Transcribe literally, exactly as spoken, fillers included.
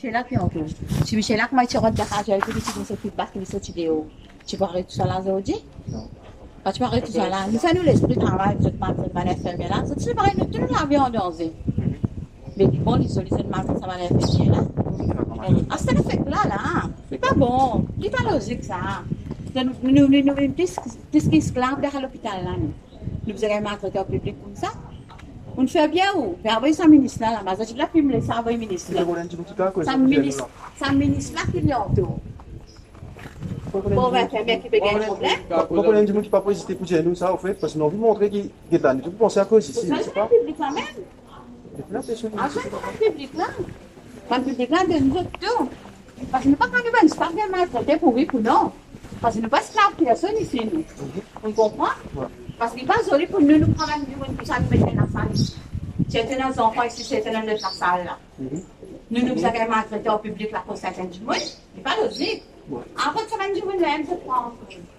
Michel qui en tout. Si Michel là, comment tu rentres dans la cage, tu dis que c'est plus bas que les autres vidéos. Tu parles tout ça là aujourd'hui? Non. Quand tu parles tout ça là, nous faisons l'esprit travail, vous êtes pas de manière fermée là. C'est pareil, nous tous la vie en danger. Mais bon, les solutions de matin, ça va les faire là. Ah, c'est l'effet là, là. C'est pas bon. C'est pas logique ça. Nous, nous, nous, nous, qu'est-ce qui esclave derrière l'hôpital là, nous? Nous faisons un maltraité au public comme ça. On fait bien où? Mais après, ça ministre là, là, je la filme, ça va ministre là. Ça ministre, ça ministre là qui est en tout. Bon, ben, faire bien qui peut gagner un problème. Pourquoi on a dit qu'il pas pour hésiter pour dire nous ça, en fait, parce que nous avons montrer qu'il est là. Vous pensez à cause ici, c'est pas? public quand même. Ah, c'est le public là. Quand le public là, de nous autres tout. Parce que nous pas quand nous venons, c'est pas bien maltraité pour oui ou non. Parce que nous pas esclaves personne ici, nous. On comprend? Parce qu'il n'est pas joli pour nous, nous prendre un niveau de ça, nous mettre dans la salle ici. C'était nos enfants ici, c'était dans notre salle là. Nous nous avons maltraité au public là pour certains du monde. C'est pas logique. Après, ça va nous dire, même, c'est pas